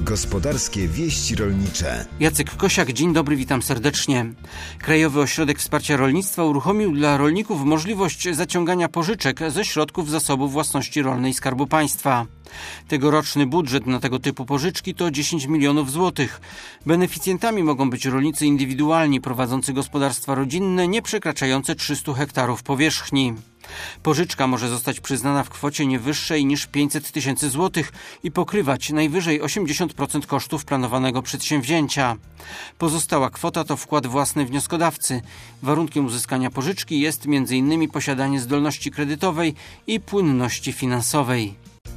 Gospodarskie wieści rolnicze. Jacek Kosiak, dzień dobry, witam serdecznie. Krajowy Ośrodek Wsparcia Rolnictwa uruchomił dla rolników możliwość zaciągania pożyczek ze środków Zasobu Własności Rolnej Skarbu Państwa. Tegoroczny budżet na tego typu pożyczki to 10 milionów złotych. Beneficjentami mogą być rolnicy indywidualni prowadzący gospodarstwa rodzinne nie przekraczające 300 hektarów powierzchni. Pożyczka może zostać przyznana w kwocie nie wyższej niż 500 tysięcy złotych i pokrywać najwyżej 80% kosztów planowanego przedsięwzięcia. Pozostała kwota to wkład własny wnioskodawcy. Warunkiem uzyskania pożyczki jest m.in. posiadanie zdolności kredytowej i płynności finansowej.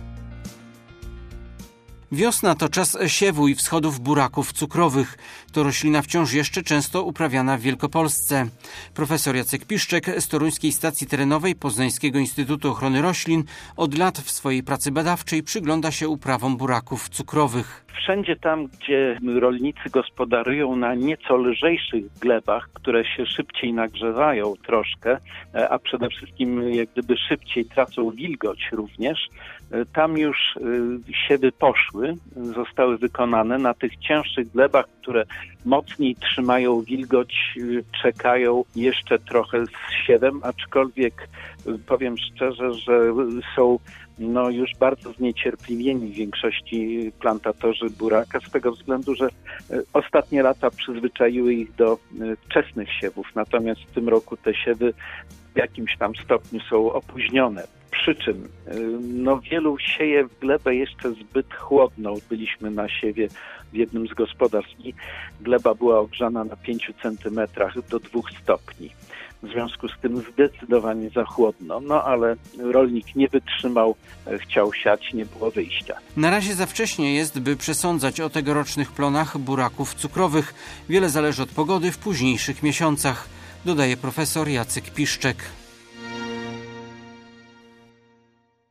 Wiosna to czas siewu i wschodów buraków cukrowych. To roślina wciąż jeszcze często uprawiana w Wielkopolsce. Profesor Jacek Piszczek z Toruńskiej Stacji Terenowej Poznańskiego Instytutu Ochrony Roślin od lat w swojej pracy badawczej przygląda się uprawom buraków cukrowych. Wszędzie tam, gdzie rolnicy gospodarują na nieco lżejszych glebach, które się szybciej nagrzewają troszkę, a przede wszystkim jak gdyby szybciej tracą wilgoć również, tam już siewy poszły, zostały wykonane. Na tych cięższych glebach, które mocniej trzymają wilgoć, czekają jeszcze trochę z siewem, aczkolwiek powiem szczerze, że są już bardzo zniecierpliwieni w większości plantatorzy buraka z tego względu, że ostatnie lata przyzwyczaiły ich do wczesnych siewów, natomiast w tym roku te siewy w jakimś tam stopniu są opóźnione. Przy czym wielu sieje w glebę jeszcze zbyt chłodną. Byliśmy na siewie w jednym z gospodarstw i gleba była ogrzana na 5 centymetrach do 2 stopni. W związku z tym zdecydowanie za chłodno, ale rolnik nie wytrzymał, chciał siać, nie było wyjścia. Na razie za wcześnie jest, by przesądzać o tegorocznych plonach buraków cukrowych. Wiele zależy od pogody w późniejszych miesiącach, dodaje profesor Jacek Piszczek.